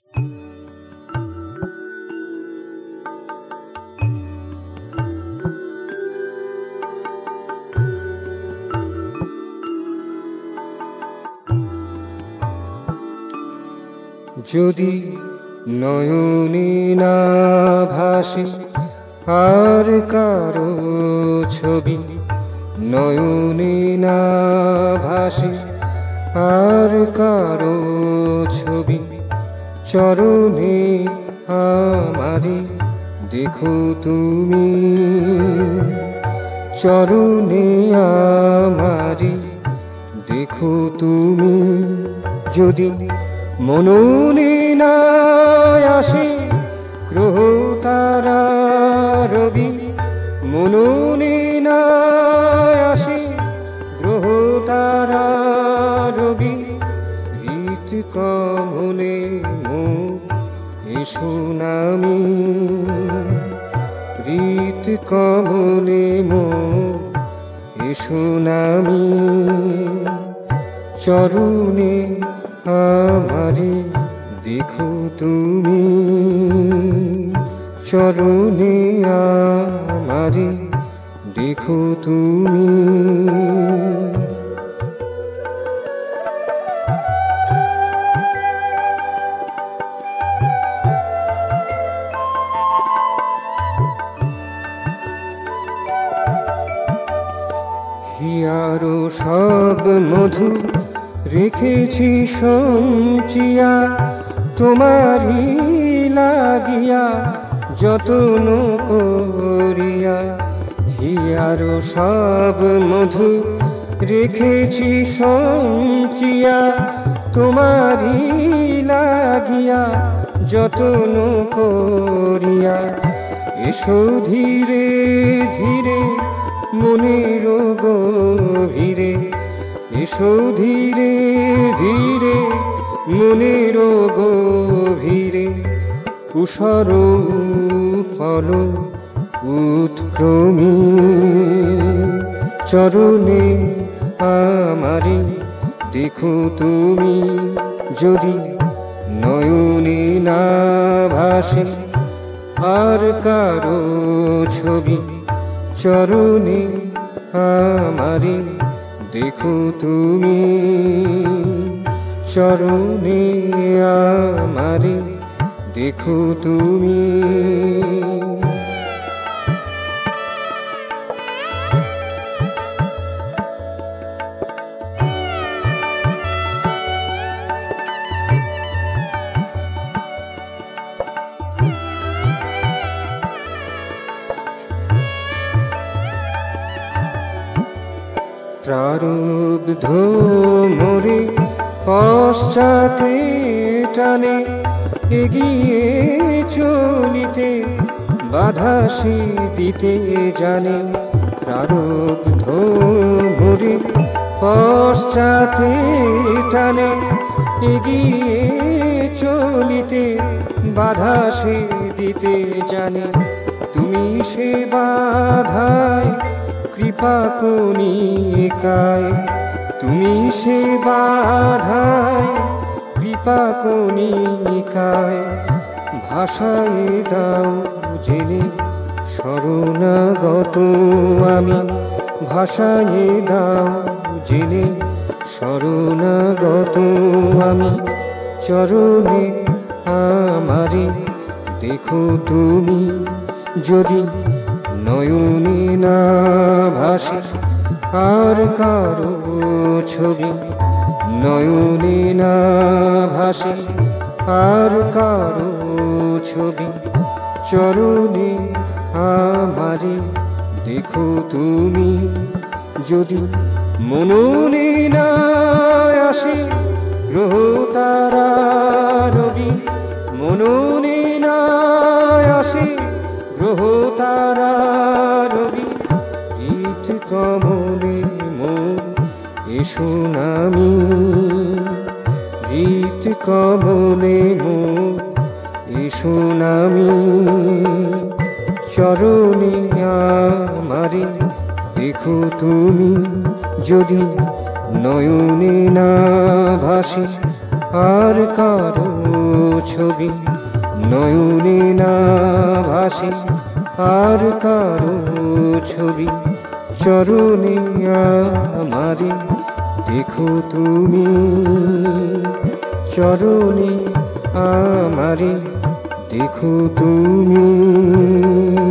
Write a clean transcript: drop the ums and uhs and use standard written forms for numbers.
যদি নয়নে না ভাসে আর কারো ছবি, নয়নে না ভাসে আর কারো ছবি, চরণে আমারে দেখো তুমি, চরণে আমারে দেখো তুমি। যদি মননে না আসে গ্রহ তারা রবি, মননে না আসে গ্রহ তারা রবি, হৃদ কমলে মোর এসো নামি, হৃদ কমলে মোর এসো নামি। চরণে আমারে দেখো তুমি, চরণে আমারে দেখো তুমি। হিয়ারো সব মধু রেখেছি সঞ্চিয়া, তোমারই লাগিয়া যত্ন করিয়া। হিয়ারো সব মধু রেখেছি সঞ্চিয়া, তোমারই লাগিয়া যত্ন করিয়া। এসো ধীরে ধীরে মনের গভীরে, এসো ধীরে ধীরে মনের গভীরে। কুশর ফল উৎক্রমী চরণে আমারে দেখো তুমি। যদি নয়নে না ভাসে আর কারো ছবি, চরণে আমারে দেখো তুমি, চরণে আমারে দেখো তুমি। প্রারব্ধ মোরে পশ্চাতে টানে, এগিয়ে চলিতে বাধা সে দিতে জানে। প্রারব্ধ মোরে পশ্চাতে টানে, এগিয়ে চলিতে বাধা সে দিতে জানে। তুমি সে বাধায় কৃপা কণিকায়, তুমি সে বাধায় কৃপা কণিকায়। ভাষায় দাও জেনে শরণাগত আমি, ভাষায় দাও জেনে শরণাগত আমি। চরণে আমারে দেখো তুমি। যদি নয়নে না ভাসে আর কারো ছবি, নয়নে না ভাসে আর কারো ছবি, চরণে আমারে দেখো তুমি। যদি মননে না আসে গ্রহ তারা রবি, মননে না আসে গ্রহ তারা রবি, হৃদ কমলে মোর এসো নামি, হৃদ কমলে মোর এসো নামি। চরণে আমারে দেখো তুমি। যদি নয়নে না ভাসে আর কারো ছবি নয়নে না ভাসে আর কারো ছবি চরণে আমারে দেখো তুমি চরণে আমারে দেখো তুমি